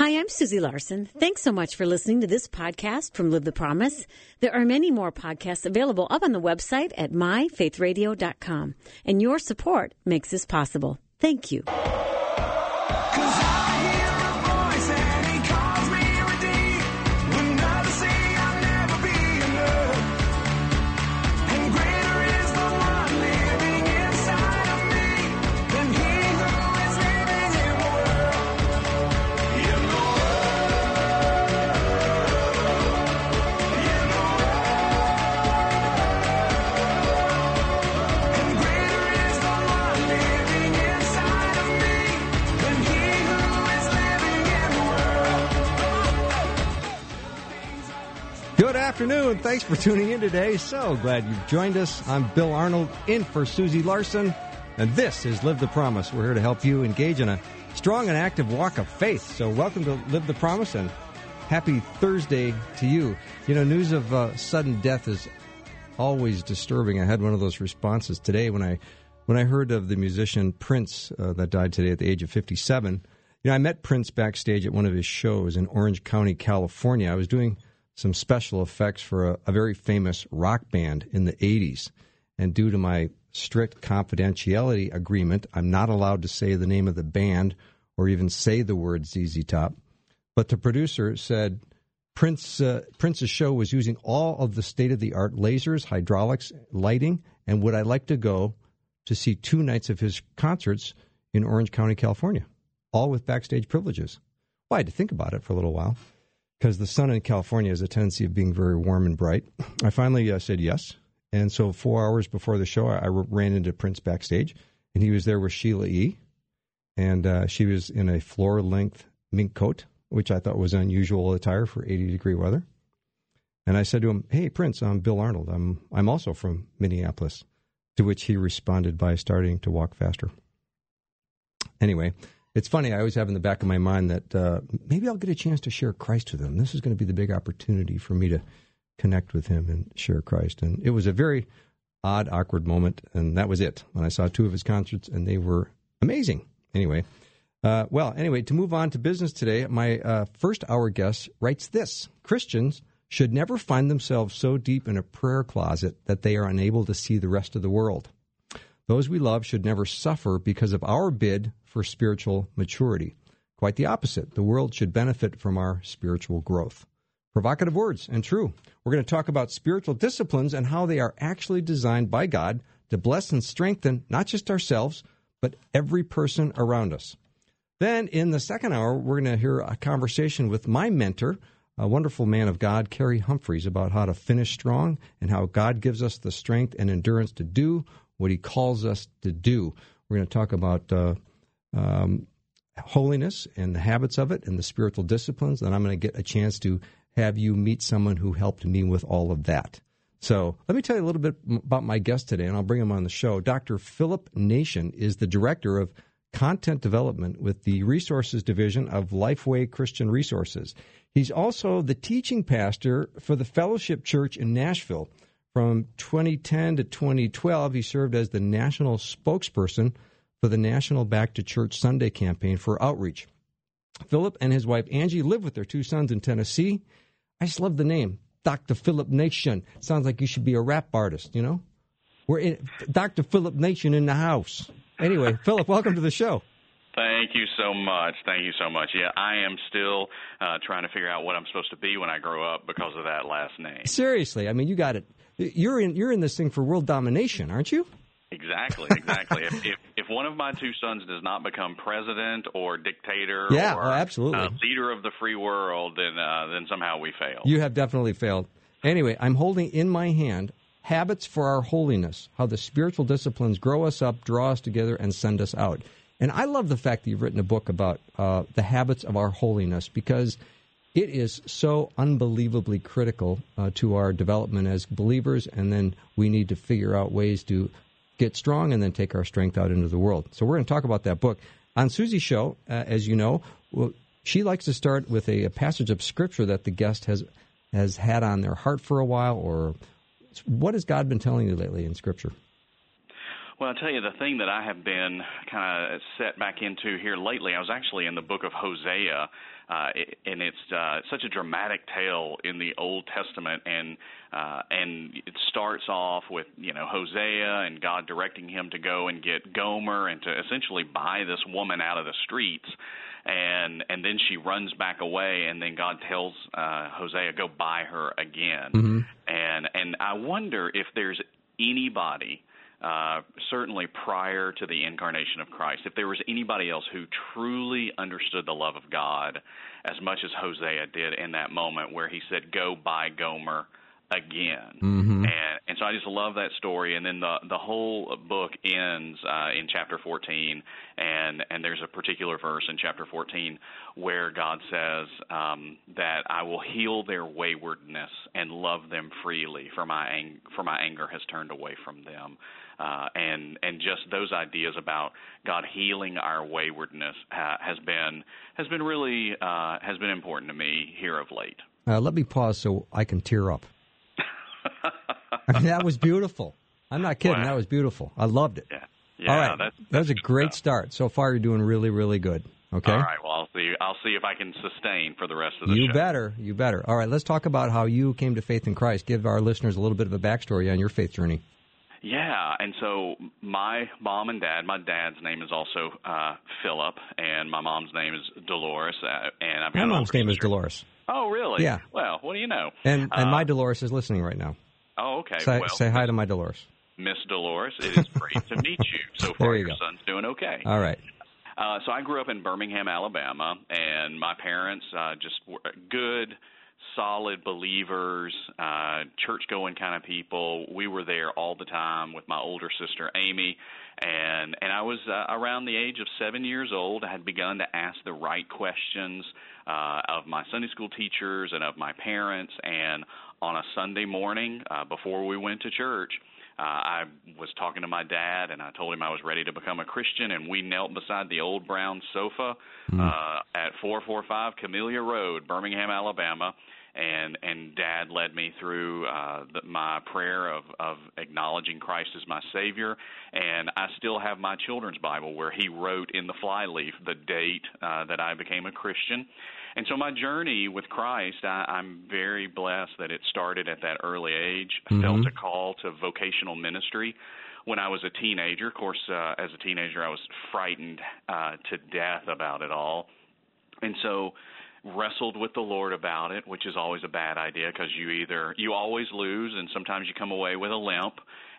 Hi, I'm Susie Larson. Thanks so much for listening to this podcast from Live the Promise. There are many more podcasts available up on the website at myfaithradio.com. And your support makes this possible. Thank you. Good afternoon. Thanks for tuning in today. So glad you've joined us. I'm Bill Arnold, in for Susie Larson, and this is Live the Promise. We're here to help you engage in a strong and active walk of faith. So welcome to Live the Promise, and happy Thursday to you. You know, news of sudden death is always disturbing. I had one of those responses today when I heard of the musician Prince that died today at the age of 57. You know, I met Prince backstage at one of his shows in Orange County, California. I was doing some special effects for a very famous rock band in the 80s. And due to my strict confidentiality agreement, I'm not allowed to say the name of the band or even say the word ZZ Top. But the producer said Prince's show was using all of the state-of-the-art lasers, hydraulics, lighting, and would I like to go to see 2 nights of his concerts in Orange County, California, all with backstage privileges. Well, I had to think about it for a little while, because the sun in California has a tendency of being very warm and bright. I finally said yes. And so 4 hours before the show, I ran into Prince backstage, and he was there with Sheila E. And she was in a floor-length mink coat, which I thought was unusual attire for 80-degree weather. And I said to him, "Hey, Prince, I'm Bill Arnold. I'm also from Minneapolis," to which he responded by starting to walk faster. Anyway, it's funny, I always have in the back of my mind that maybe I'll get a chance to share Christ with him. This is going to be the big opportunity for me to connect with him and share Christ. And it was a very odd, awkward moment, and that was it. When I saw 2 of his concerts, and they were amazing. Anyway, to move on to business today, my first hour guest writes this: Christians should never find themselves so deep in a prayer closet that they are unable to see the rest of the world. Those we love should never suffer because of our bid for spiritual maturity. Quite the opposite. The world should benefit from our spiritual growth. Provocative words, and true. We're going to talk about spiritual disciplines and how they are actually designed by God to bless and strengthen not just ourselves, but every person around us. Then in the second hour, we're going to hear a conversation with my mentor, a wonderful man of God, Kerry Humphreys, about how to finish strong and how God gives us the strength and endurance to do what he calls us to do. We're going to talk about holiness and the habits of it and the spiritual disciplines. And I'm going to get a chance to have you meet someone who helped me with all of that. So let me tell you a little bit about my guest today, and I'll bring him on the show. Dr. Philip Nation is the Director of Content Development with the Resources Division of Lifeway Christian Resources. He's also the teaching pastor for the Fellowship Church in Nashville. From 2010 to 2012, he served as the national spokesperson for the National Back to Church Sunday campaign for outreach. Philip and his wife Angie live with their 2 sons in Tennessee. I just love the name, Dr. Philip Nation. Sounds like you should be a rap artist, you know? We're in Dr. Philip Nation in the house. Anyway, Philip, welcome to the show. Thank you so much. Thank you so much. Yeah, I am still trying to figure out what I'm supposed to be when I grow up because of that last name. Seriously, I mean, you got it. You're in this thing for world domination, aren't you? Exactly. If one of my 2 sons does not become president or dictator or absolutely. Leader of the free world, then somehow we fail. You have definitely failed. Anyway, I'm holding in my hand Habits for Our Holiness, how the spiritual disciplines grow us up, draw us together, and send us out. And I love the fact that you've written a book about the habits of our holiness, because it is so unbelievably critical to our development as believers, and then we need to figure out ways to get strong and then take our strength out into the world. So we're going to talk about that book. On Susie's show, as you know, she likes to start with a passage of Scripture that the guest has had on their heart for a while, or what has God been telling you lately in Scripture? Well, I'll tell you, the thing that I have been kind of set back into here lately, I was actually in the book of Hosea, and it's such a dramatic tale in the Old Testament, and it starts off with, Hosea and God directing him to go and get Gomer and to essentially buy this woman out of the streets. And then she runs back away, and then God tells Hosea, go buy her again. Mm-hmm. And I wonder if there's anybody, certainly prior to the incarnation of Christ, if there was anybody else who truly understood the love of God as much as Hosea did in that moment where he said, go buy Gomer again. Mm-hmm. And so I just love that story. And then the whole book ends in chapter 14, and there's a particular verse in chapter 14 where God says that I will heal their waywardness and love them freely, for my anger has turned away from them. And just those ideas about God healing our waywardness has been really important to me here of late. Let me pause so I can tear up. I mean, that was beautiful. I'm not kidding. That was beautiful. I loved it. Yeah. All right. That was a great start. So far, you're doing really, really good. Okay. All right. Well, I'll see if I can sustain for the rest of the show. You better. All right. Let's talk about how you came to faith in Christ. Give our listeners a little bit of a backstory on your faith journey. Yeah, and so my mom and dad, my dad's name is also Philip, and my mom's name is Dolores. And I've got my mom's name is Dolores. Oh, really? Yeah. Well, what do you know? And my Dolores is listening right now. Oh, okay. Say hi to my Dolores. Miss Dolores, it is great to meet you. So far, your son's doing okay. All right. So I grew up in Birmingham, Alabama, and my parents just were good, solid believers, church-going kind of people. We were there all the time with my older sister, Amy, and I was around the age of 7 years old. I had begun to ask the right questions of my Sunday school teachers and of my parents, and on a Sunday morning before we went to church, I was talking to my dad, and I told him I was ready to become a Christian, and we knelt beside the old brown sofa at 445 Camellia Road, Birmingham, Alabama, and Dad led me through my prayer of acknowledging Christ as my Savior, and I still have my children's Bible where he wrote in the flyleaf the date that I became a Christian. And so my journey with Christ, I'm very blessed that it started at that early age. I felt a call to vocational ministry when I was a teenager. Of course, as a teenager, I was frightened to death about it all. And so wrestled with the Lord about it, which is always a bad idea because you always lose, and sometimes you come away with a limp.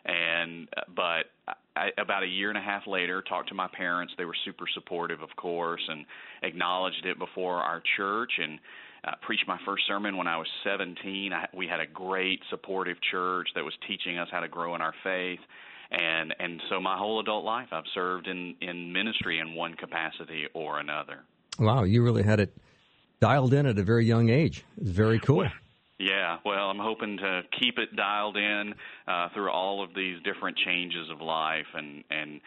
But about a year and a half later, talked to my parents. They were super supportive, of course, and acknowledged it before our church, and preached my first sermon when I was 17. We had a great supportive church that was teaching us how to grow in our faith. And so my whole adult life, I've served in ministry in one capacity or another. Wow, you really had it dialed in at a very young age. It's very cool. Yeah, well, I'm hoping to keep it dialed in through all of these different changes of life, and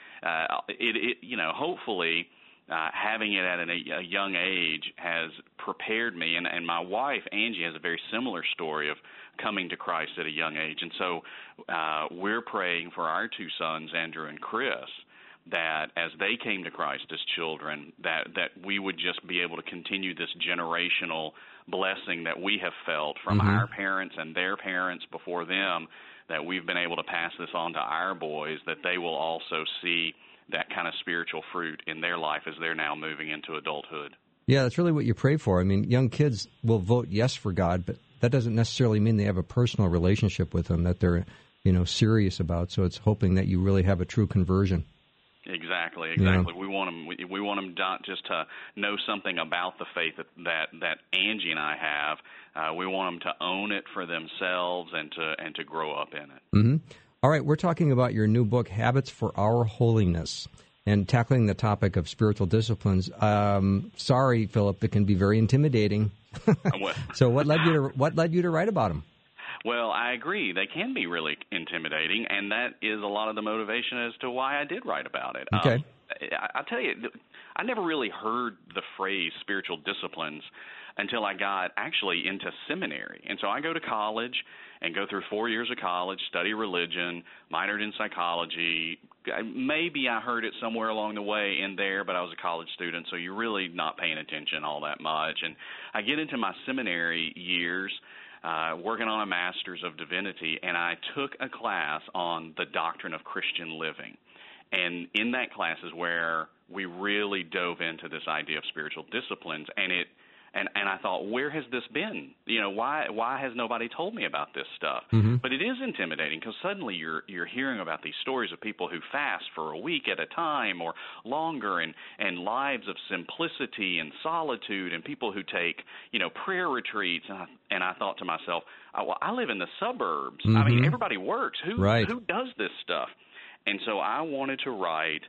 hopefully having it at a young age has prepared me. And my wife Angie has a very similar story of coming to Christ at a young age, and so we're praying for our two sons, Andrew and Chris, that as they came to Christ as children, that we would just be able to continue this generational blessing that we have felt from our parents and their parents before them, that we've been able to pass this on to our boys, that they will also see that kind of spiritual fruit in their life as they're now moving into adulthood. Yeah, that's really what you pray for. I mean, young kids will vote yes for God, but that doesn't necessarily mean they have a personal relationship with Him that they're, serious about. So it's hoping that you really have a true conversion. Exactly. Yeah. We want them not just to know something about the faith that Angie and I have. We want them to own it for themselves and to grow up in it. Mm-hmm. All right, we're talking about your new book, Habits for Our Holiness, and tackling the topic of spiritual disciplines. Sorry, Philip, it can be very intimidating. So what led you to write about them? Well, I agree. They can be really intimidating, and that is a lot of the motivation as to why I did write about it. Okay. I'll tell you, I never really heard the phrase spiritual disciplines until I got actually into seminary. And so I go to college and go through 4 years of college, study religion, minored in psychology. Maybe I heard it somewhere along the way in there, but I was a college student, so you're really not paying attention all that much. And I get into my seminary years working on a master's of divinity, and I took a class on the doctrine of Christian living. And in that class is where we really dove into this idea of spiritual disciplines, and I thought, where has this been? Why has nobody told me about this stuff? Mm-hmm. But it is intimidating because suddenly you're hearing about these stories of people who fast for a week at a time or longer, and lives of simplicity and solitude, and people who take prayer retreats. And I thought to myself, well, I live in the suburbs. Mm-hmm. I mean, everybody works. Who does this stuff? And so I wanted to write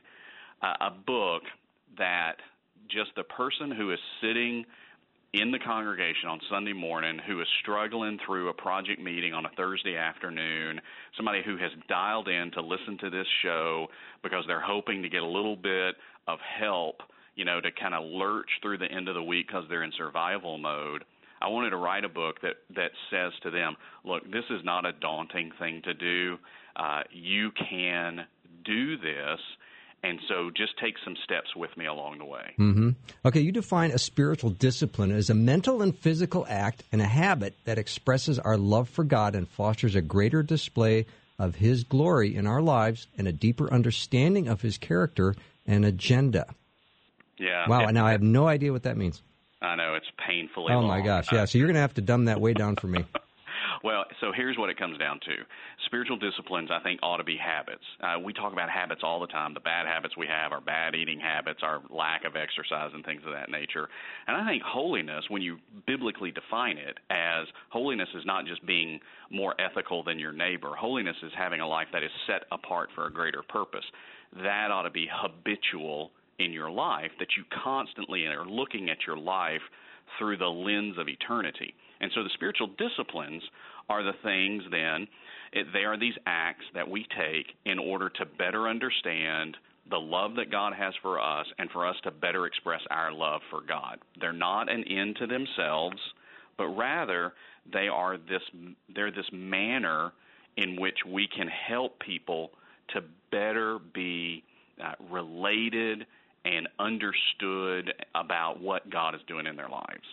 a book that just the person who is sitting in the congregation on Sunday morning, who is struggling through a project meeting on a Thursday afternoon, somebody who has dialed in to listen to this show because they're hoping to get a little bit of help, to kind of lurch through the end of the week because they're in survival mode. I wanted to write a book that says to them, look, this is not a daunting thing to do. You can do this. And so just take some steps with me along the way. Mm-hmm. Okay, you define a spiritual discipline as a mental and physical act and a habit that expresses our love for God and fosters a greater display of His glory in our lives and a deeper understanding of His character and agenda. Yeah. Wow, now I have no idea what that means. I know, it's painfully long. Oh, my gosh, yeah. So you're going to have to dumb that way down for me. Well, so here's what it comes down to. Spiritual disciplines, I think, ought to be habits. We talk about habits all the time. The bad habits we have, our bad eating habits, our lack of exercise and things of that nature. And I think holiness, when you biblically define it as holiness is not just being more ethical than your neighbor. Holiness is having a life that is set apart for a greater purpose. That ought to be habitual in your life, that you constantly are looking at your life through the lens of eternity. And so the spiritual disciplines are the things then, they are these acts that we take in order to better understand the love that God has for us and for us to better express our love for God. They're not an end to themselves, but rather they're this manner in which we can help people to better be related and understood about what God is doing in their lives.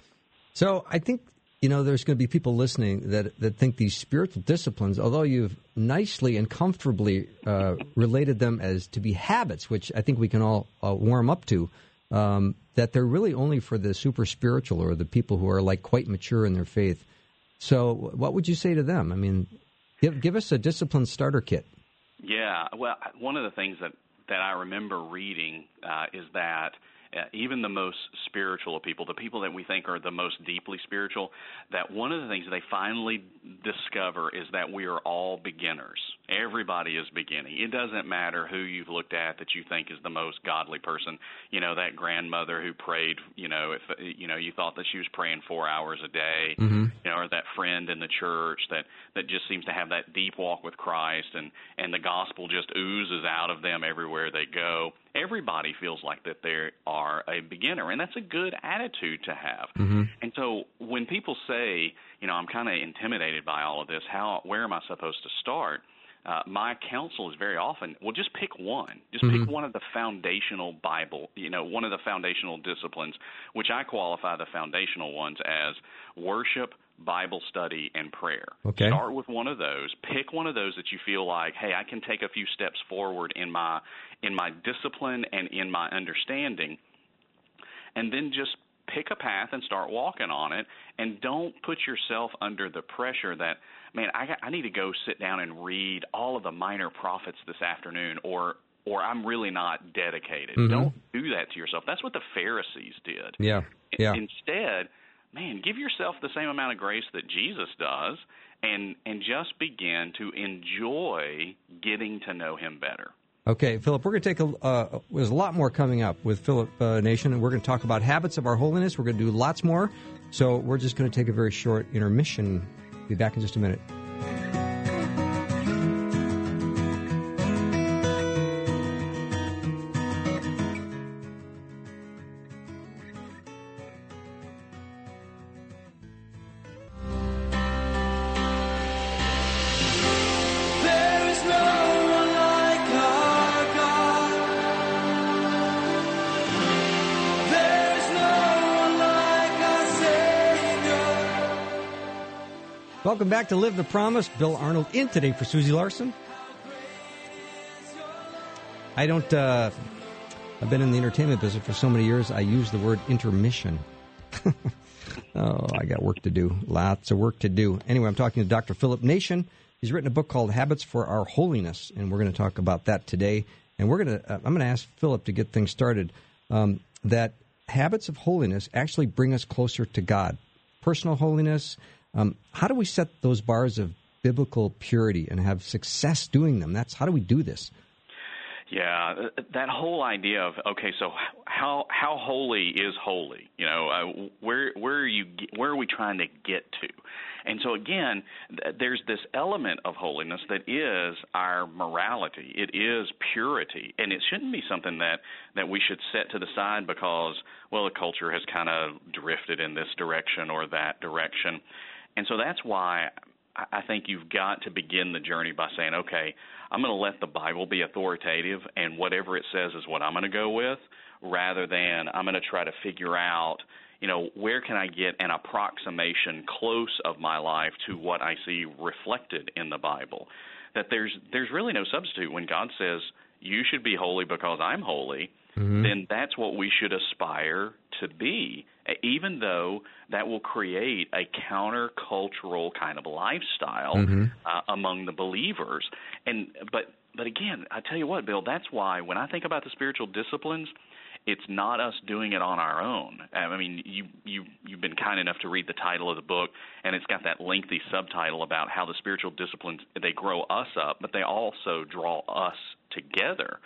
So I think, there's going to be people listening that think these spiritual disciplines, although you've nicely and comfortably related them as to be habits, which I think we can all warm up to, that they're really only for the super spiritual or the people who are quite mature in their faith. So what would you say to them? I mean, give us a discipline starter kit. Yeah, well, one of the things that I remember reading is that even the most spiritual of people, the people that we think are the most deeply spiritual, that one of the things they finally discover is that we are all beginners. Everybody is beginning. It doesn't matter who you've looked at that you think is the most godly person. That grandmother who prayed, if you thought that she was praying 4 hours a day, mm-hmm. Or that friend in the church that just seems to have that deep walk with Christ and the gospel just oozes out of them everywhere they go. Everybody feels like that they are a beginner, and that's a good attitude to have. Mm-hmm. And so when people say, I'm kind of intimidated by all of this, where am I supposed to start? My counsel is very often, well, just pick one. Just mm-hmm. pick one of the foundational Bible, one of the foundational disciplines, which I qualify the foundational ones as worship, Bible study, and prayer. Okay. Start with one of those. Pick one of those that you feel like, hey, I can take a few steps forward in my discipline and in my understanding, and then just pick a path and start walking on it, and don't put yourself under the pressure that, man, I need to go sit down and read all of the minor prophets this afternoon, or I'm really not dedicated. Mm-hmm. Don't do that to yourself. That's what the Pharisees did. Yeah. Instead, man, give yourself the same amount of grace that Jesus does, and just begin to enjoy getting to know Him better. Okay, Philip, we're going to take there's a lot more coming up with Philip Nation, and we're going to talk about habits of our holiness. We're going to do lots more, so we're just going to take a very short intermission. Be back in just a minute. Welcome back to Live the Promise. Bill Arnold in today for Susie Larson. I've been in the entertainment business for so many years, I use the word intermission. Oh, I got work to do. Lots of work to do. Anyway, I'm talking to Dr. Philip Nation. He's written a book called Habits for Our Holiness, and we're going to talk about that today. And I'm going to ask Philip to get things started, that habits of holiness actually bring us closer to God. Personal holiness. How do we set those bars of biblical purity and have success doing them? How do we do this? Yeah, that whole idea of, okay, so how holy is holy? You know, where are we trying to get to? And so again, there's this element of holiness that is our morality. It is purity, and it shouldn't be something that we should set to the side because, well, the culture has kind of drifted in this direction or that direction. And so that's why I think you've got to begin the journey by saying, okay, I'm going to let the Bible be authoritative, and whatever it says is what I'm going to go with, rather than I'm going to try to figure out, you know, where can I get an approximation close of my life to what I see reflected in the Bible. That there's really no substitute. When God says, you should be holy because I'm holy, then that's what we should aspire to be, even though that will create a countercultural kind of lifestyle among the believers. But again, I tell you what, Bill, that's why when I think about the spiritual disciplines, it's not us doing it on our own. I mean, you've been kind enough to read the title of the book, and it's got that lengthy subtitle about how the spiritual disciplines, they grow us up, but they also draw us together.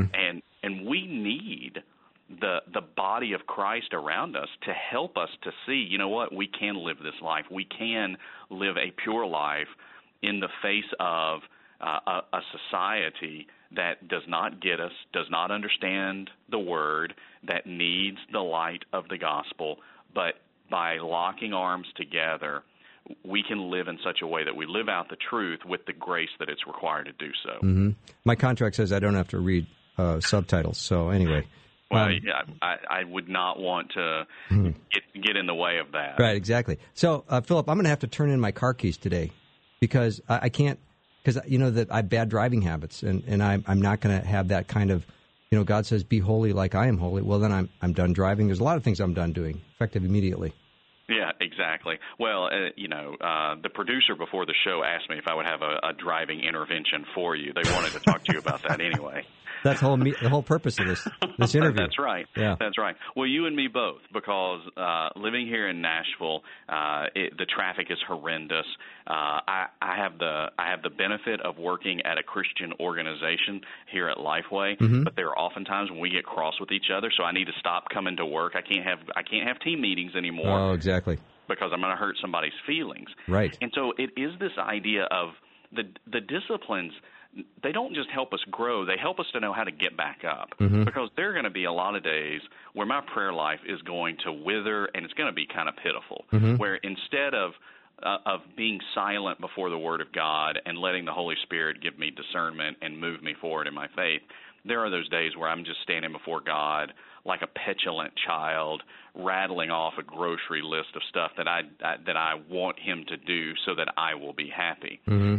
And we need the body of Christ around us to help us to see, you know what, we can live this life. We can live a pure life in the face of a society that does not get us, does not understand the Word, that needs the light of the gospel. But by locking arms together, we can live in such a way that we live out the truth with the grace that it's required to do so. My contract says I don't have to read subtitles, so anyway. Well, I would not want to get in the way of that. Right, exactly. So, Philip, I'm going to have to turn in my car keys today because I can't, because you know that I have bad driving habits, and I'm not going to have that kind of, you know, God says, be holy like I am holy. Well, then I'm done driving. There's a lot of things I'm done doing, effective immediately. Yeah, exactly. Well, the producer before the show asked me if I would have a driving intervention for you. They wanted to talk to you about that anyway. That's the whole purpose of this interview. That's right. Yeah. That's right. Well, you and me both, because living here in Nashville, the traffic is horrendous. I have the benefit of working at a Christian organization here at Lifeway, but there are often times when we get cross with each other, so I need to stop coming to work. I can't have team meetings anymore. Oh, exactly. Because I'm going to hurt somebody's feelings. Right. And so it is this idea of the disciplines. They don't just help us grow, they help us to know how to get back up. Because there are going to be a lot of days where my prayer life is going to wither and it's going to be kind of pitiful, where instead of being silent before the Word of God and letting the Holy Spirit give me discernment and move me forward in my faith, there are those days where I'm just standing before God like a petulant child, rattling off a grocery list of stuff that I want Him to do so that I will be happy.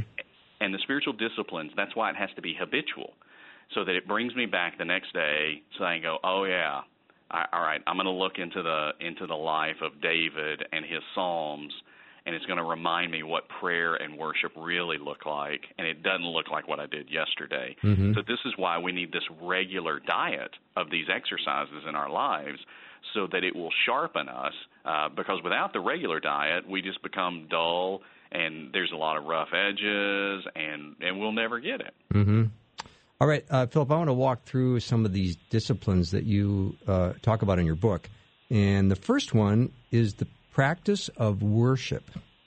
And the spiritual disciplines, that's why it has to be habitual, so that it brings me back the next day so I can go, oh, yeah, all right, I'm going to look into the life of David and his Psalms, and it's going to remind me what prayer and worship really look like, and it doesn't look like what I did yesterday. So this is why we need this regular diet of these exercises in our lives so that it will sharpen us, because without the regular diet, we just become dull, and there's a lot of rough edges, and we'll never get it. All right, Philip, I want to walk through some of these disciplines that you talk about in your book. And the first one is the practice of worship.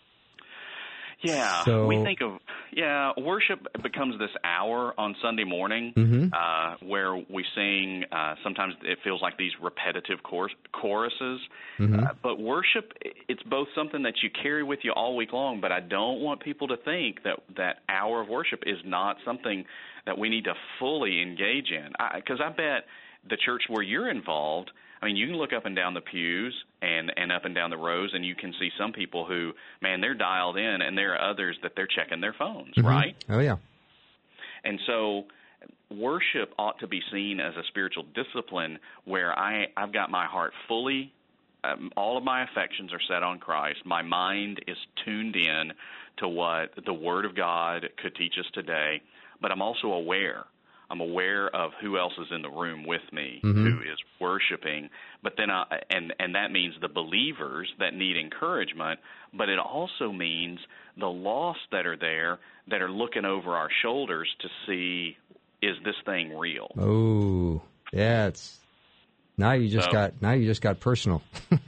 Yeah, so, we think of, worship becomes this hour on Sunday morning where we sing, sometimes it feels like these repetitive choruses, but worship, it's both something that you carry with you all week long, but I don't want people to think that hour of worship is not something that we need to fully engage in, because I bet the church where you're involved, I mean, you can look up and down the pews and up and down the rows, and you can see some people who, man, they're dialed in, and there are others that they're checking their phones, right? Oh, yeah. And so worship ought to be seen as a spiritual discipline where I've got my heart fully, all of my affections are set on Christ. My mind is tuned in to what the Word of God could teach us today, but I'm also aware. I'm aware of who else is in the room with me, who is worshiping. But then, and that means the believers that need encouragement. But it also means the lost that are there that are looking over our shoulders to see, is this thing real? Oh, yeah. Now you just got personal.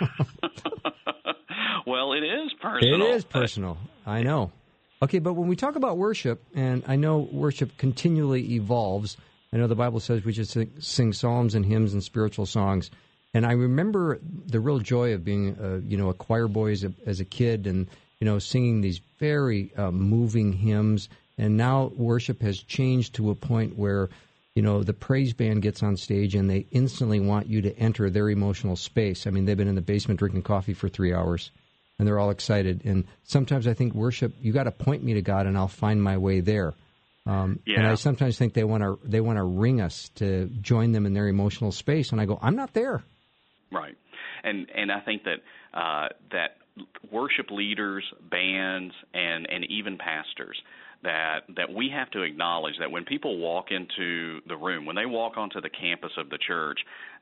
Well, it is personal. It is personal. I know. Okay, but when we talk about worship, and I know worship continually evolves, I know the Bible says we should sing psalms and hymns and spiritual songs, and I remember the real joy of being, a choir boy as a kid, and singing these very moving hymns. And now worship has changed to a point where, the praise band gets on stage and they instantly want you to enter their emotional space. I mean, they've been in the basement drinking coffee for 3 hours. And they're all excited. And sometimes I think worship, you got to point me to God, and I'll find my way there. And I sometimes think they want to ring us to join them in their emotional space, and I go, I'm not there. Right, and I think that that worship leaders, bands, and even pastors, that we have to acknowledge that when people walk into the room, when they walk onto the campus of the church,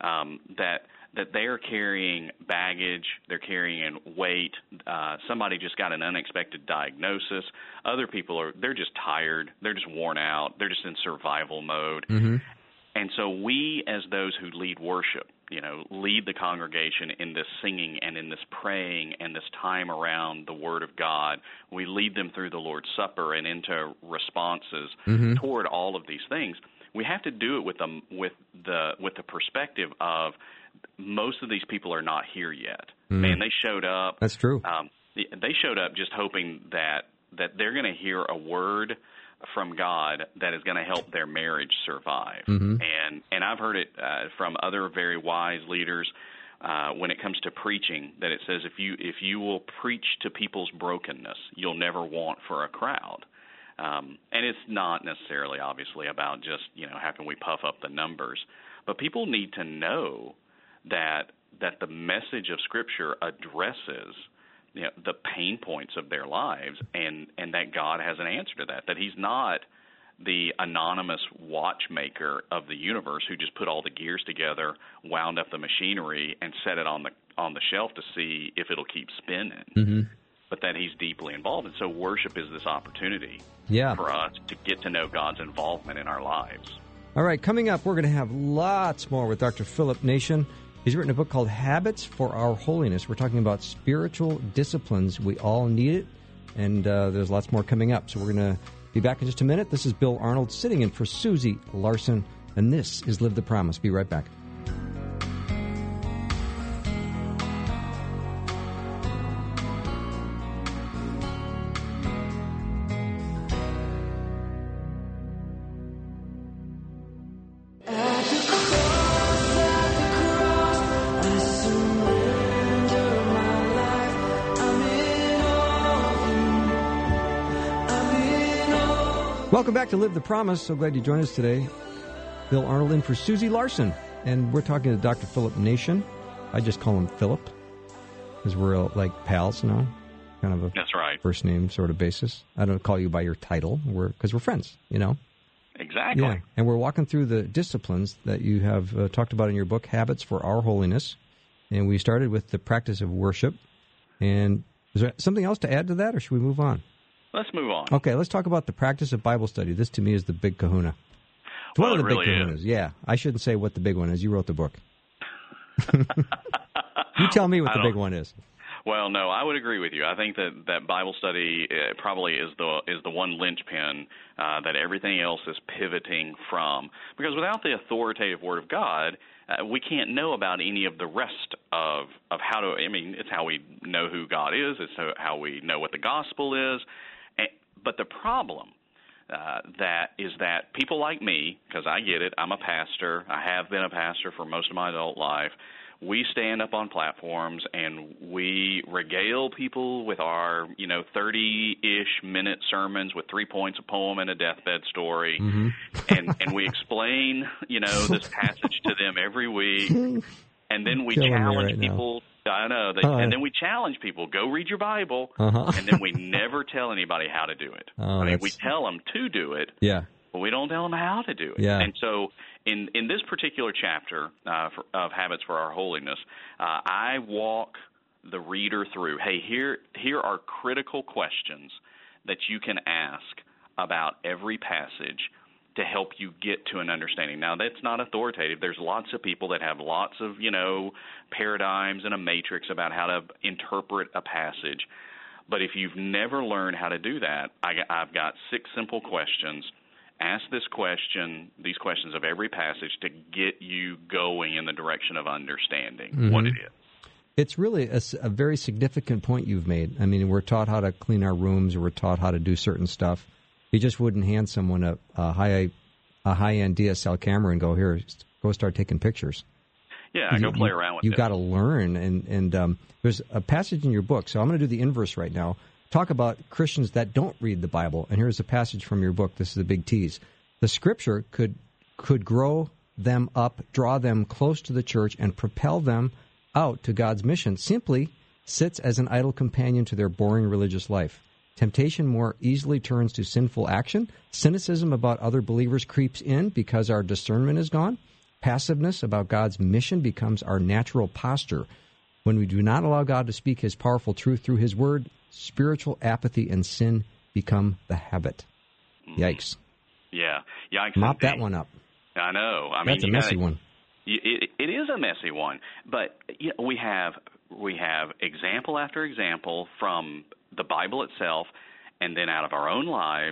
that they are carrying baggage, they're carrying weight. Somebody just got an unexpected diagnosis. Other people they're just tired, they're just worn out, they're just in survival mode. And so we, as those who lead worship, lead the congregation in this singing and in this praying and this time around the Word of God, we lead them through the Lord's Supper and into responses toward all of these things. We have to do it with the perspective of most of these people are not here yet. Man, they showed up. That's true. They showed up just hoping that they're going to hear a word from God that is going to help their marriage survive. And I've heard it from other very wise leaders when it comes to preaching, that it says if you will preach to people's brokenness, you'll never want for a crowd. And it's not necessarily, obviously, about just, how can we puff up the numbers. But people need to know that the message of Scripture addresses the pain points of their lives, and that God has an answer to that He's not the anonymous watchmaker of the universe who just put all the gears together, wound up the machinery, and set it on the shelf to see if it'll keep spinning. But that He's deeply involved. And so worship is this opportunity for us to get to know God's involvement in our lives. All right, coming up, we're going to have lots more with Dr. Philip Nation. He's written a book called Habits for Our Holiness. We're talking about spiritual disciplines. We all need it, and there's lots more coming up. So we're going to be back in just a minute. This is Bill Arnold sitting in for Susie Larson, and this is Live the Promise. Be right back. Welcome back to Live the Promise. So glad you joined us today. Bill Arnold in for Susie Larson. And we're talking to Dr. Philip Nation. I just call him Philip because we're like pals, kind of a That's right. First name sort of basis. I don't call you by your title because we're friends, Exactly. Yeah. And we're walking through the disciplines that you have talked about in your book, Habits for Our Holiness. And we started with the practice of worship. And is there something else to add to that, or should we move on? Let's move on. Okay, let's talk about the practice of Bible study. This, to me, is the big kahuna. It's one of the really big kahunas. is. Yeah, I shouldn't say what the big one is. You wrote the book. You tell me what the big one is. Well, no, I would agree with you. I think that Bible study probably is the one linchpin that everything else is pivoting from. Because without the authoritative Word of God, we can't know about any of the rest of how to. It's how we know who God is. It's how we know what the gospel is. But the problem that people like me, because I get it, I'm a pastor. I have been a pastor for most of my adult life. we stand up on platforms and we regale people with our, 30-ish minute sermons with 3 points, a poem, and a deathbed story. And we explain, this passage to them every week. And then we challenge people. I know. And then we challenge people, go read your Bible. And then we never tell anybody how to do it. We tell them to do it. Yeah. But we don't tell them how to do it. Yeah. And so in this particular chapter of Habits for Our Holiness, I walk the reader through, hey, here are critical questions that you can ask about every passage to help you get to an understanding. Now, that's not authoritative. There's lots of people that have lots of, paradigms and a matrix about how to interpret a passage. But if you've never learned how to do that, I've got 6 simple questions. Ask these questions of every passage to get you going in the direction of understanding what it is. It's really a very significant point you've made. I mean, we're taught how to clean our rooms, or we're taught how to do certain stuff. You just wouldn't hand someone a high-end DSL camera and go, here, go start taking pictures. Yeah, go play around with it. You've got to learn. And there's a passage in your book, so I'm going to do the inverse right now. Talk about Christians that don't read the Bible. And here's a passage from your book. This is a big tease. The Scripture could grow them up, draw them close to the church, and propel them out to God's mission. Simply sits as an idle companion to their boring religious life. Temptation more easily turns to sinful action. Cynicism about other believers creeps in because our discernment is gone. Passiveness about God's mission becomes our natural posture. When we do not allow God to speak His powerful truth through His Word, spiritual apathy and sin become the habit. Yikes. Yeah. Yikes. Mop that one up. I know. That's a messy one. It is a messy one. But we have example after example from the Bible itself and then out of our own lives.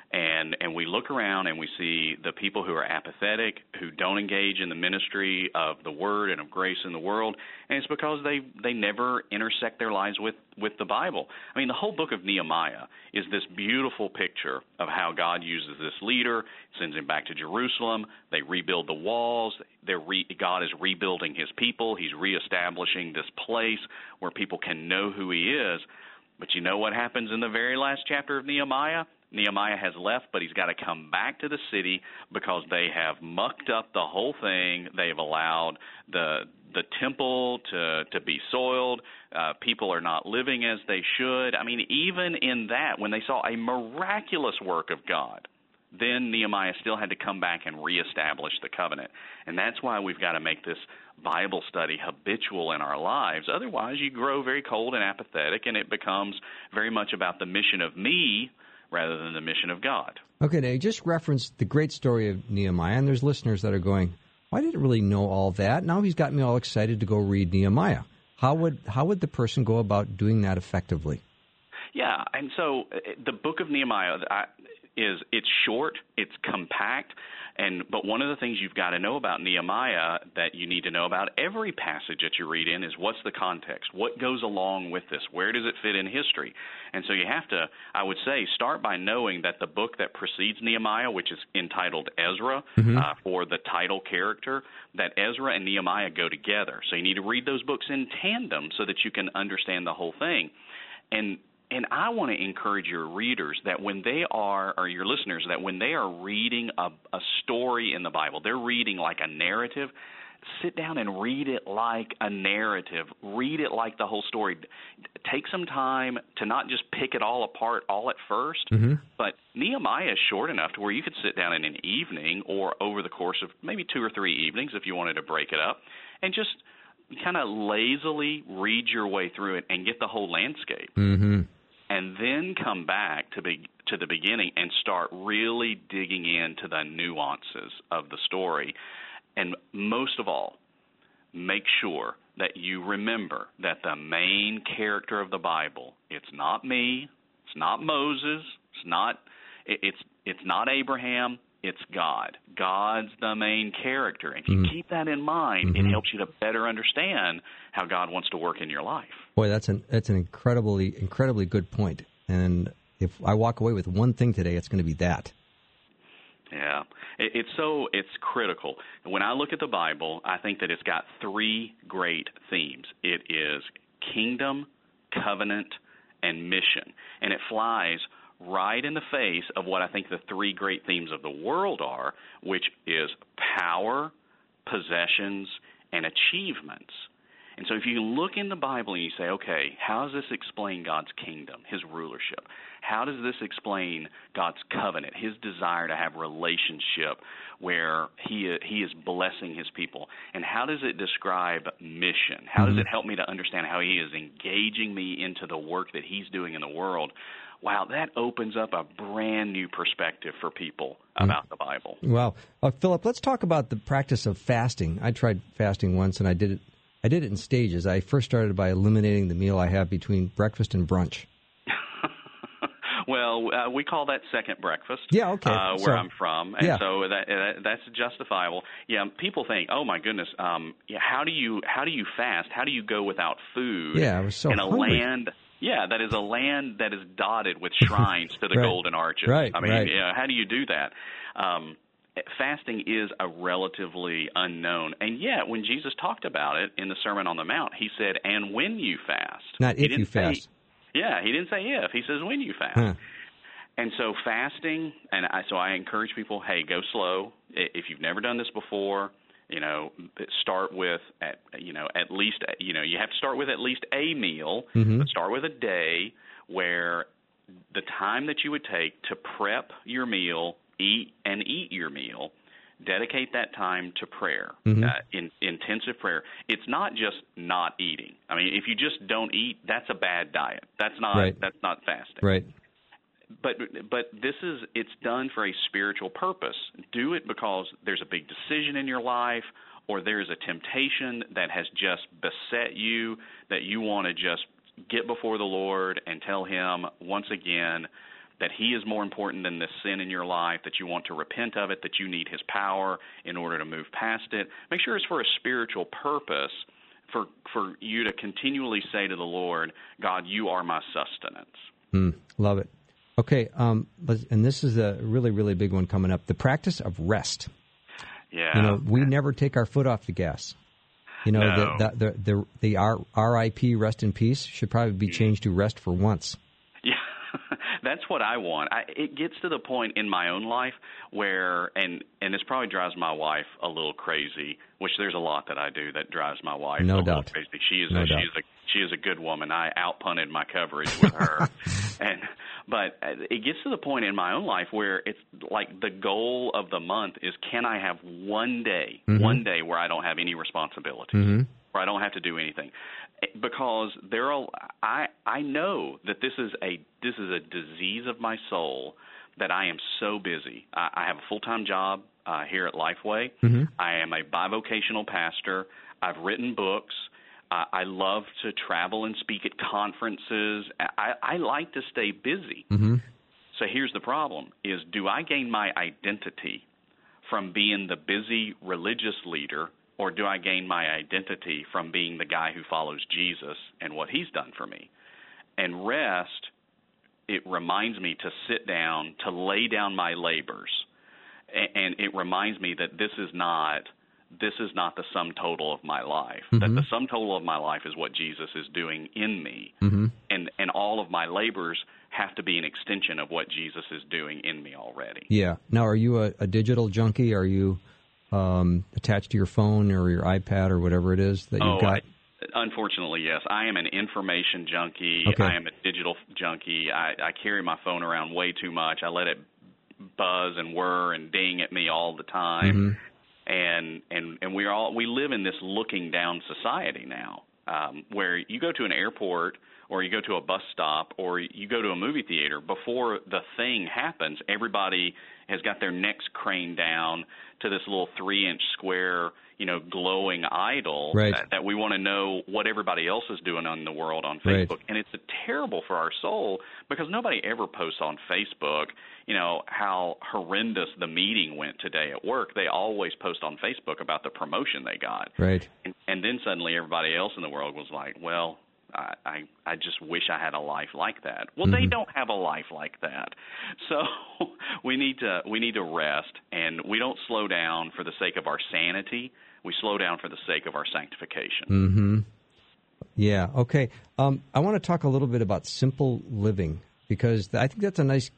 And we look around and we see the people who are apathetic, who don't engage in the ministry of the Word and of grace in the world, and it's because they never intersect their lives with the Bible. I mean, the whole book of Nehemiah is this beautiful picture of how God uses this leader, sends him back to Jerusalem, they rebuild the walls, God is rebuilding His people, He's reestablishing this place where people can know who He is. But you know what happens in the very last chapter of Nehemiah? Nehemiah has left, but he's got to come back to the city because they have mucked up the whole thing. They've allowed the temple to be soiled. People are not living as they should. I mean, even in that, when they saw a miraculous work of God, then Nehemiah still had to come back and reestablish the covenant. And that's why we've got to make this Bible study habitual in our lives. Otherwise, you grow very cold and apathetic, and it becomes very much about the mission of me rather than the mission of God. Okay, now you just referenced the great story of Nehemiah, and there's listeners that are going, well, I didn't really know all that. Now he's got me all excited to go read Nehemiah. How would the person go about doing that effectively? Yeah, and so the book of Nehemiah it's short, it's compact, but one of the things you've got to know about Nehemiah that you need to know about every passage that you read in is what's the context? What goes along with this? Where does it fit in history? And so you have to, I would say, start by knowing that the book that precedes Nehemiah, which is entitled Ezra, for the title character, that Ezra and Nehemiah go together. So you need to read those books in tandem so that you can understand the whole thing. And I want to encourage your readers that when they are, or your listeners, that when they are reading a story in the Bible, they're reading like a narrative, sit down and read it like a narrative. Read it like the whole story. Take some time to not just pick it all apart all at first, but Nehemiah is short enough to where you could sit down in an evening or over the course of maybe 2 or 3 evenings if you wanted to break it up and just kind of lazily read your way through it and get the whole landscape. And then come back to the beginning and start really digging into the nuances of the story. And most of all, make sure that you remember that the main character of the Bible, it's not me, it's not Moses, it's not Abraham, it's God. God's the main character. And if you keep that in mind, it helps you to better understand how God wants to work in your life. Boy, that's an incredibly good point. And if I walk away with one thing today, it's going to be that. Yeah. It's critical. When I look at the Bible, I think that it's got three great themes. It is kingdom, covenant, and mission. And it flies right in the face of what I think the three great themes of the world are, which is power, possessions, and achievements. And so if you look in the Bible and you say, okay, how does this explain God's kingdom, his rulership? How does this explain God's covenant, his desire to have relationship where he is blessing his people? And how does it describe mission? How does it help me to understand how he is engaging me into the work that he's doing in the world? Wow, that opens up a brand new perspective for people about the Bible. Wow. Philip, let's talk about the practice of fasting. I tried fasting once, and I did it in stages. I first started by eliminating the meal I have between breakfast and brunch. Well, we call that second breakfast. Yeah, okay. Where I'm from, and yeah. so that's justifiable. Yeah, people think, oh my goodness, how do you fast? How do you go without food? Yeah, I was so hungry. That is a land that is dotted with shrines to the right. golden arches. Right, I mean, right. How do you do that? Fasting is a relatively unknown. And yet, when Jesus talked about it in the Sermon on the Mount, he said, and when you fast. Not if you fast. Yeah, he didn't say if. He says when you fast. Huh. And so fasting, so I encourage people, hey, go slow. If you've never done this before, start with at least, you have to start with at least a meal, but start with a day where the time that you would take to prep your meal, eat your meal, dedicate that time to prayer, in intensive prayer. It's not just not eating. I mean, if you just don't eat, that's a bad diet. That's not fasting. Right. But it's done for a spiritual purpose. Do it because there's a big decision in your life, or there's a temptation that has just beset you that you want to just get before the Lord and tell him once again that he is more important than this sin in your life, that you want to repent of it, that you need his power in order to move past it. Make sure it's for a spiritual purpose, for you to continually say to the Lord, God, you are my sustenance. Love it. Okay, and this is a really, really big one coming up, the practice of rest. Yeah. We never take our foot off the gas. No. The RIP, rest in peace, should probably be changed to rest for once. Yeah, that's what I want. It gets to the point in my own life where, and this probably drives my wife a little crazy, which there's a lot that I do that drives my wife a little crazy. She is a good woman. I outpunted my coverage with her. But it gets to the point in my own life where it's like the goal of the month is, can I have one day where I don't have any responsibilities, where I don't have to do anything? Because I know that this is a disease of my soul, that I am so busy. I have a full-time job here at Lifeway. I am a bivocational pastor. I've written books. I love to travel and speak at conferences. I like to stay busy. So here's the problem, is do I gain my identity from being the busy religious leader, or do I gain my identity from being the guy who follows Jesus and what he's done for me? And rest, it reminds me to sit down, to lay down my labors. And it reminds me that this is not the sum total of my life, that the sum total of my life is what Jesus is doing in me. And all of my labors have to be an extension of what Jesus is doing in me already. Yeah. Now, are you a digital junkie? Are you attached to your phone or your iPad or whatever it is that you've got? Unfortunately, yes. I am an information junkie. Okay. I am a digital junkie. I carry my phone around way too much. I let it buzz and whir and ding at me all the time. And we live in this looking down society now, where you go to an airport or you go to a bus stop or you go to a movie theater, before the thing happens, everybody has got their necks craned down to this little 3-inch square, glowing idol, that we want to know what everybody else is doing in the world on Facebook. Right. And it's terrible for our soul, because nobody ever posts on Facebook, how horrendous the meeting went today at work. They always post on Facebook about the promotion they got. Right. And then suddenly everybody else in the world was like, well, I just wish I had a life like that. Well, they don't have a life like that. So we need to rest, and we don't slow down for the sake of our sanity. We slow down for the sake of our sanctification. Mm-hmm. Yeah, okay. I want to talk a little bit about simple living, because I think that's a nice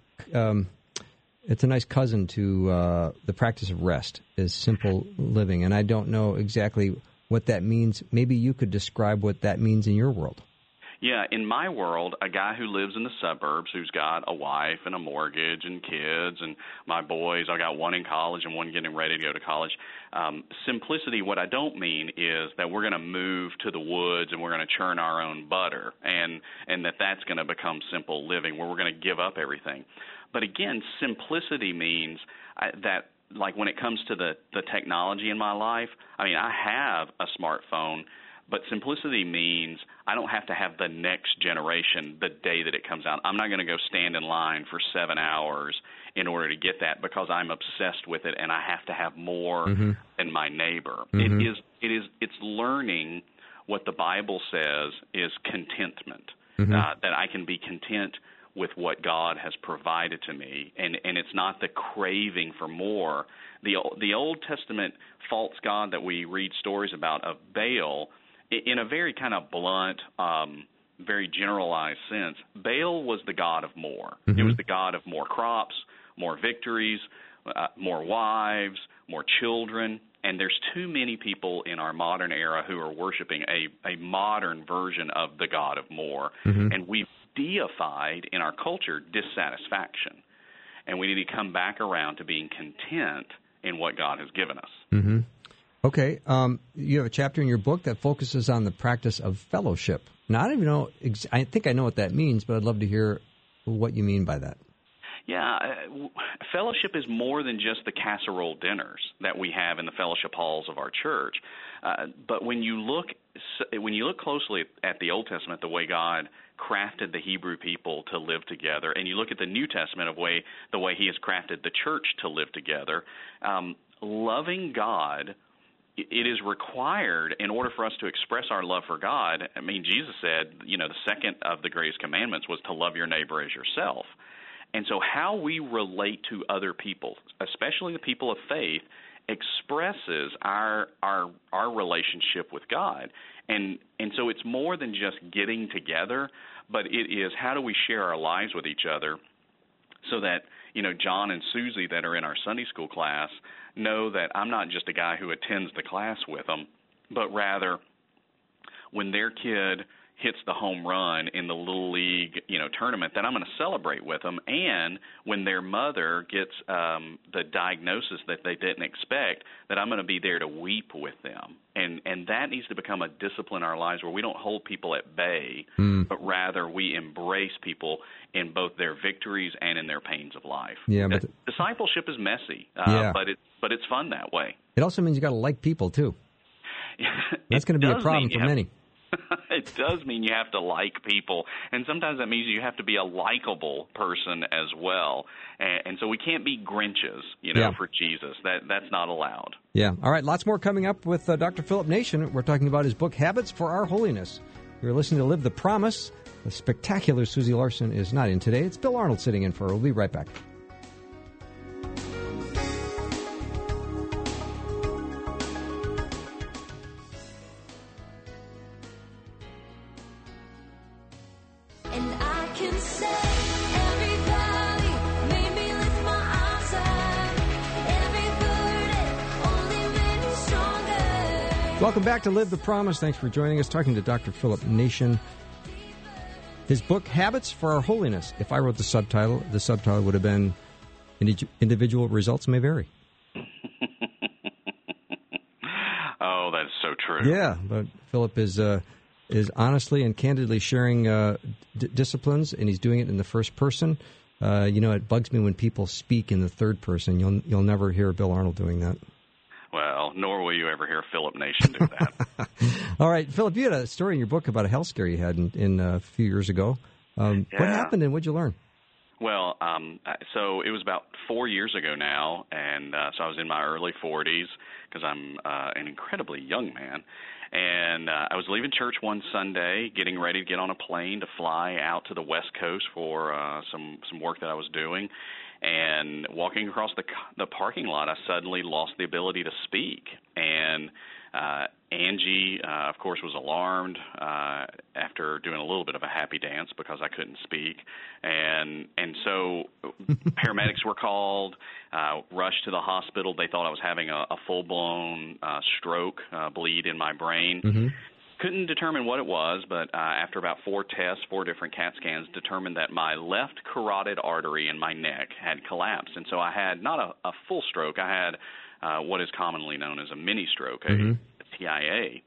it's a nice cousin to the practice of rest, is simple living. And I don't know exactly what that means. Maybe you could describe what that means in your world. Yeah, in my world, a guy who lives in the suburbs, who's got a wife and a mortgage and kids and my boys, I got one in college and one getting ready to go to college. Simplicity, what I don't mean is that we're going to move to the woods and we're going to churn our own butter and that's going to become simple living where we're going to give up everything. But again, simplicity means that, like when it comes to the technology in my life, I mean, I have a smartphone, but simplicity means I don't have to have the next generation the day that it comes out. I'm not going to go stand in line for 7 hours in order to get that because I'm obsessed with it and I have to have more than my neighbor. It's learning what the Bible says is contentment, that I can be content with what God has provided to me, and it's not the craving for more. The Old Testament false god that we read stories about of Baal, in a very kind of blunt, very generalized sense, Baal was the god of more. It was the god of more crops, more victories, more wives, more children. And there's too many people in our modern era who are worshiping a modern version of the god of more. And we've deified in our culture dissatisfaction. And we need to come back around to being content in what God has given us. Okay. You have a chapter in your book that focuses on the practice of fellowship. Now, I don't even know, I think I know what that means, but I'd love to hear what you mean by that. Yeah, fellowship is more than just the casserole dinners that we have in the fellowship halls of our church. But when you look closely at the Old Testament, the way God crafted the Hebrew people to live together, and you look at the New Testament the way He has crafted the church to live together, loving God, it is required in order for us to express our love for God. I mean, Jesus said, the second of the greatest commandments was to love your neighbor as yourself. And so how we relate to other people, especially the people of faith, expresses our relationship with God. And so it's more than just getting together, but it is how do we share our lives with each other so that, John and Susie that are in our Sunday school class know that I'm not just a guy who attends the class with them, but rather when their kid hits the home run in the Little League, tournament, that I'm going to celebrate with them. And when their mother gets the diagnosis that they didn't expect, that I'm going to be there to weep with them. And that needs to become a discipline in our lives where we don't hold people at bay, but rather we embrace people in both their victories and in their pains of life. Yeah, but discipleship is messy, but it's fun that way. It also means you got to like people too. That's going to be a problem for many. It does mean you have to like people, and sometimes that means you have to be a likable person as well. And so we can't be Grinches, for Jesus. That's not allowed. Yeah. All right, lots more coming up with Dr. Philip Nation. We're talking about his book, Habits for Our Holiness. You're listening to Live the Promise. The spectacular Susie Larson is not in today. It's Bill Arnold sitting in for her. We'll be right back. Welcome back to Live the Promise. Thanks for joining us. Talking to Dr. Philip Nation. His book, Habits for Our Holiness. If I wrote the subtitle would have been Individual Results May Vary. Oh, that's so true. Yeah, but Philip is honestly and candidly sharing disciplines, and he's doing it in the first person. It bugs me when people speak in the third person. You'll never hear Bill Arnold doing that. Well, nor will you ever hear Philip Nation do that. All right, Philip, you had a story in your book about a health scare you had in a few years ago. What happened and what did you learn? Well, so it was about 4 years ago now, and so I was in my early 40s because I'm an incredibly young man. And I was leaving church one Sunday, getting ready to get on a plane to fly out to the West Coast for some work that I was doing. And walking across the parking lot, I suddenly lost the ability to speak. And Angie, of course, was alarmed after doing a little bit of a happy dance because I couldn't speak. And so paramedics were called, rushed to the hospital. They thought I was having a full-blown stroke, bleed in my brain. Mm-hmm. Couldn't determine what it was, but after about 4 tests, 4 different CAT scans, determined that my left carotid artery in my neck had collapsed. And so I had not a full stroke. I had what is commonly known as a mini stroke, a TIA.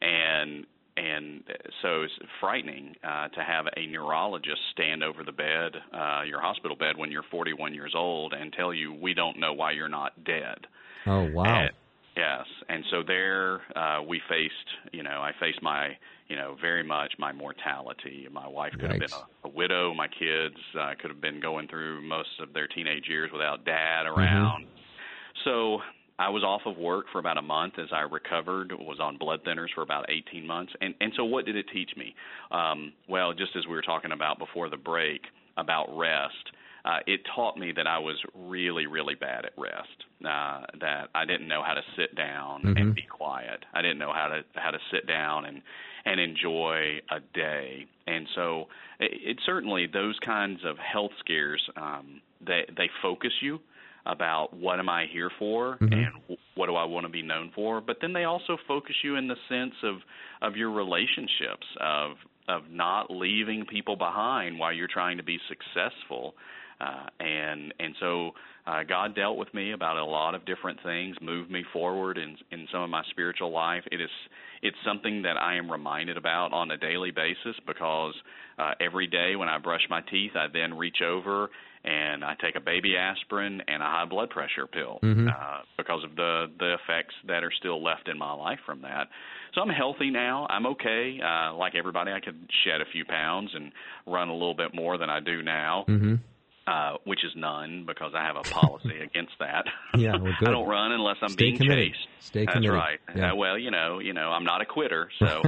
And so it's frightening to have a neurologist stand over the bed, your hospital bed, when you're 41 years old and tell you, we don't know why you're not dead. Oh, wow. Yes, and so there we faced, I faced my, very much my mortality. My wife could have been a widow. My kids could have been going through most of their teenage years without dad around. Mm-hmm. So I was off of work for about a month as I recovered, was on blood thinners for about 18 months. And so what did it teach me? Well, just as we were talking about before the break about rest, it taught me that I was really, really bad at rest, that I didn't know how to sit down and be quiet. I didn't know how to sit down and enjoy a day. And so it certainly, those kinds of health scares, they focus you about what am I here for and what do I want to be known for. But then they also focus you in the sense of your relationships, of not leaving people behind while you're trying to be successful. And so God dealt with me about a lot of different things, moved me forward in some of my spiritual life. It's something that I am reminded about on a daily basis because every day when I brush my teeth, I then reach over and I take a baby aspirin and a high blood pressure pill because of the effects that are still left in my life from that. So I'm healthy now. I'm okay. Like everybody, I could shed a few pounds and run a little bit more than I do now. Which is none because I have a policy against that. Yeah, well, good. I don't run unless I'm being committed. chased. Stay committed. That's right. Yeah. Well, I'm not a quitter. So,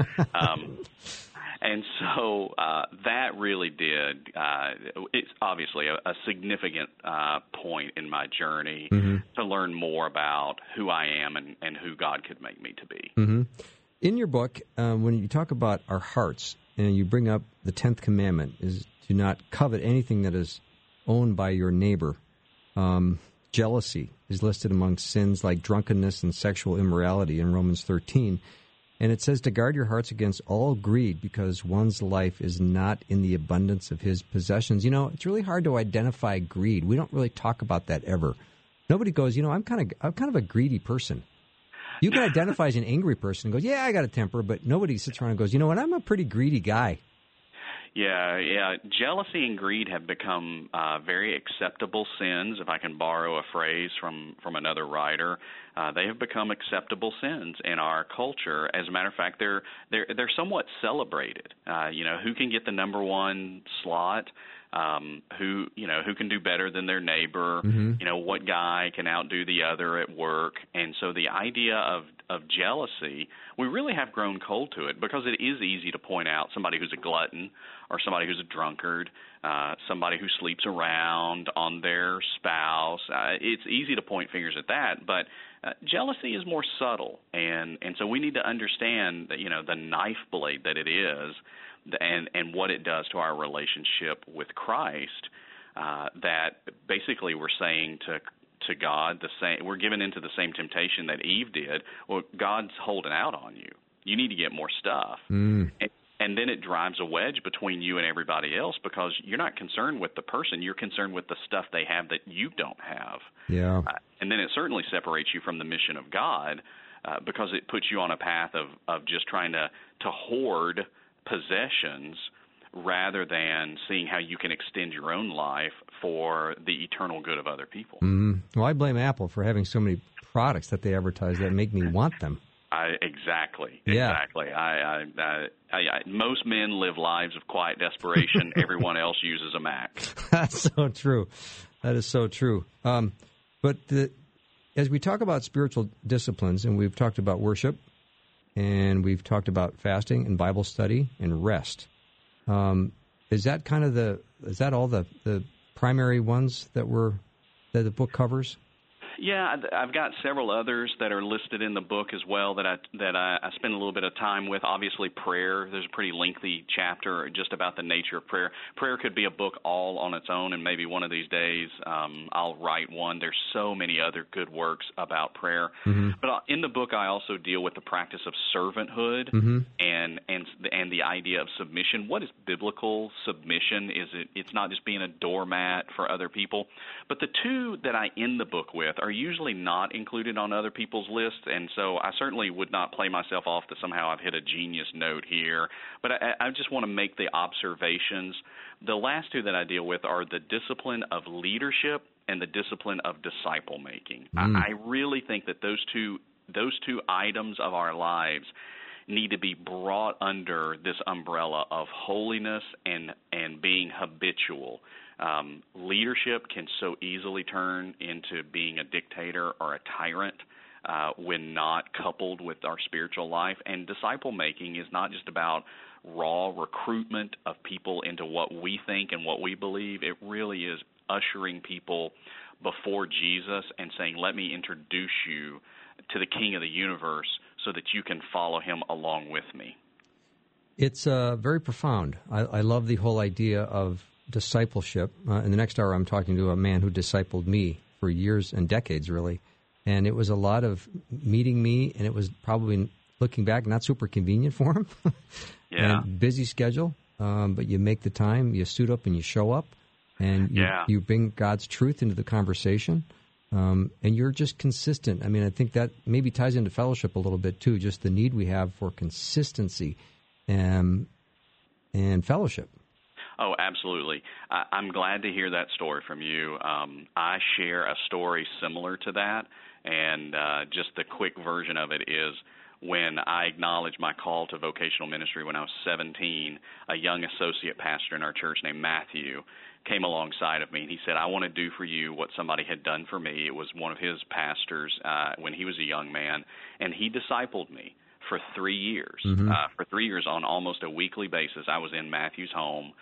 and so that really did. It's obviously a significant point in my journey to learn more about who I am and who God could make me to be. In your book, when you talk about our hearts, and you bring up the 10th commandment is to not covet anything that is owned by your neighbor. Jealousy is listed among sins like drunkenness and sexual immorality in Romans 13. And it says to guard your hearts against all greed because one's life is not in the abundance of his possessions. It's really hard to identify greed. We don't really talk about that ever. Nobody goes, I'm kind of a greedy person. You can identify as an angry person and goes, yeah, I got a temper, but nobody sits around and goes, I'm a pretty greedy guy. Yeah. Jealousy and greed have become very acceptable sins, if I can borrow a phrase from another writer. They have become acceptable sins in our culture. As a matter of fact, they're somewhat celebrated. Who can get the number one slot? Who can do better than their neighbor? What guy can outdo the other at work? And so the idea of jealousy, we really have grown cold to it because it is easy to point out somebody who's a glutton or somebody who's a drunkard, somebody who sleeps around on their spouse. It's easy to point fingers at that, but jealousy is more subtle, and so we need to understand that, the knife blade that it is, and what it does to our relationship with Christ. That basically we're saying to God the same. We're given into the same temptation that Eve did. Well, God's holding out on you. You need to get more stuff. And then it drives a wedge between you and everybody else because you're not concerned with the person. You're concerned with the stuff they have that you don't have. Yeah. And then it certainly separates you from the mission of God because it puts you on a path of just trying to hoard possessions rather than seeing how you can extend your own life for the eternal good of other people. Well, I blame Apple for having so many products that they advertise that make me want them. Exactly. Yeah. Exactly. Most men live lives of quiet desperation. Everyone else uses a Mac. That's so true. That is so true. But as we talk about spiritual disciplines, and we've talked about worship and we've talked about fasting and Bible study and rest. Is that kind of all the primary ones that the book covers? Yeah, I've got several others that are listed in the book as well that I spend a little bit of time with. Obviously, prayer. There's a pretty lengthy chapter just about the nature of prayer. Prayer could be a book all on its own, and maybe one of these days I'll write one. There's so many other good works about prayer. Mm-hmm. But in the book, I also deal with the practice of servanthood mm-hmm. and the idea of submission. What is biblical submission? It's not just being a doormat for other people. But the two that I end the book with are usually not included on other people's lists, and so I certainly would not play myself off that somehow I've hit a genius note here. But I just want to make the observations. The last two that I deal with are the discipline of leadership and the discipline of disciple making. I really think that those two items of our lives need to be brought under this umbrella of holiness and being habitual. Leadership can so easily turn into being a dictator or a tyrant when not coupled with our spiritual life. And disciple making is not just about raw recruitment of people into what we think and what we believe. It really is ushering people before Jesus and saying, let me introduce you to the King of the universe so that you can follow him along with me. It's very profound. I love the whole idea of discipleship. In the next hour, I'm talking to a man who discipled me for years and decades, really. And it was a lot of meeting me, and it was probably, looking back, not super convenient for him. Yeah. And busy schedule, but you make the time, you suit up and you show up, and you bring God's truth into the conversation, and you're just consistent. I mean, I think that maybe ties into fellowship a little bit, too, just the need we have for consistency and fellowship. Oh, absolutely. I'm glad to hear that story from you. I share a story similar to that, and just the quick version of it is when I acknowledged my call to vocational ministry when I was 17, a young associate pastor in our church named Matthew came alongside of me, and he said, I want to do for you what somebody had done for me. It was one of his pastors when he was a young man, and he discipled me for 3 years. Mm-hmm. For 3 years on almost a weekly basis, I was in Matthew's home.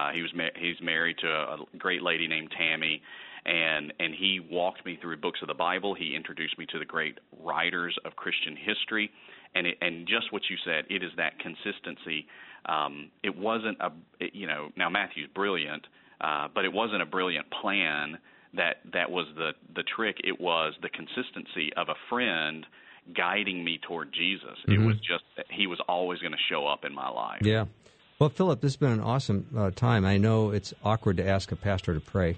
He's married to a great lady named Tammy, and he walked me through books of the Bible. He introduced me to the great writers of Christian history, and just what you said, it is that consistency. It wasn't now Matthew's brilliant, but it wasn't a brilliant plan that was the trick. It was the consistency of a friend guiding me toward Jesus. Mm-hmm. It was just he was always going to show up in my life. Yeah. Well, Philip, this has been an awesome time. I know it's awkward to ask a pastor to pray.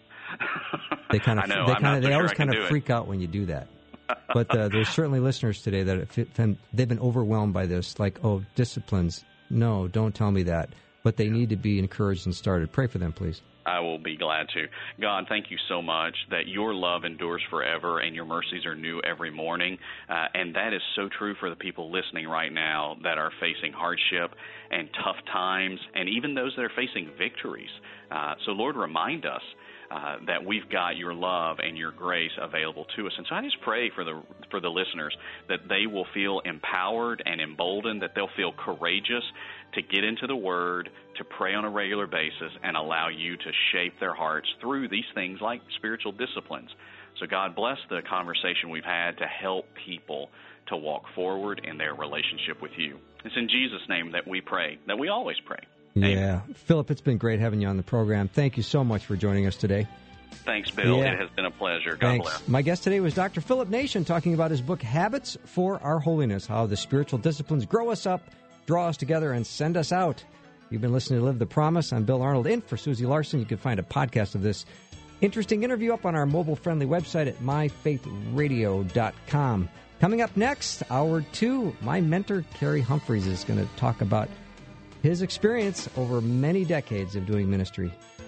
They always kind of freak out when you do that. But there's certainly listeners today that they've been overwhelmed by this, like, oh, disciplines. No, don't tell me that. But they need to be encouraged and started. Pray for them, please. I will be glad to. God, thank you so much that your love endures forever and your mercies are new every morning. And that is so true for the people listening right now that are facing hardship and tough times, and even those that are facing victories. So, Lord, remind us that we've got your love and your grace available to us. And so I just pray for the listeners that they will feel empowered and emboldened, that they'll feel courageous to get into the Word, to pray on a regular basis, and allow you to shape their hearts through these things like spiritual disciplines. So God bless the conversation we've had to help people to walk forward in their relationship with you. It's in Jesus' name that we pray, that we always pray. Amen. Yeah. Philip, it's been great having you on the program. Thank you so much for joining us today. Thanks, Bill. Yeah. It has been a pleasure. God bless. My guest today was Dr. Philip Nation, talking about his book, Habits for Our Holiness, how the spiritual disciplines grow us up, draw us together, and send us out. You've been listening to Live the Promise. I'm Bill Arnold, in for Susie Larson. You can find a podcast of this interesting interview up on our mobile-friendly website at myfaithradio.com. Coming up next, Hour 2, my mentor, Kerry Humphreys, is going to talk about his experience over many decades of doing ministry.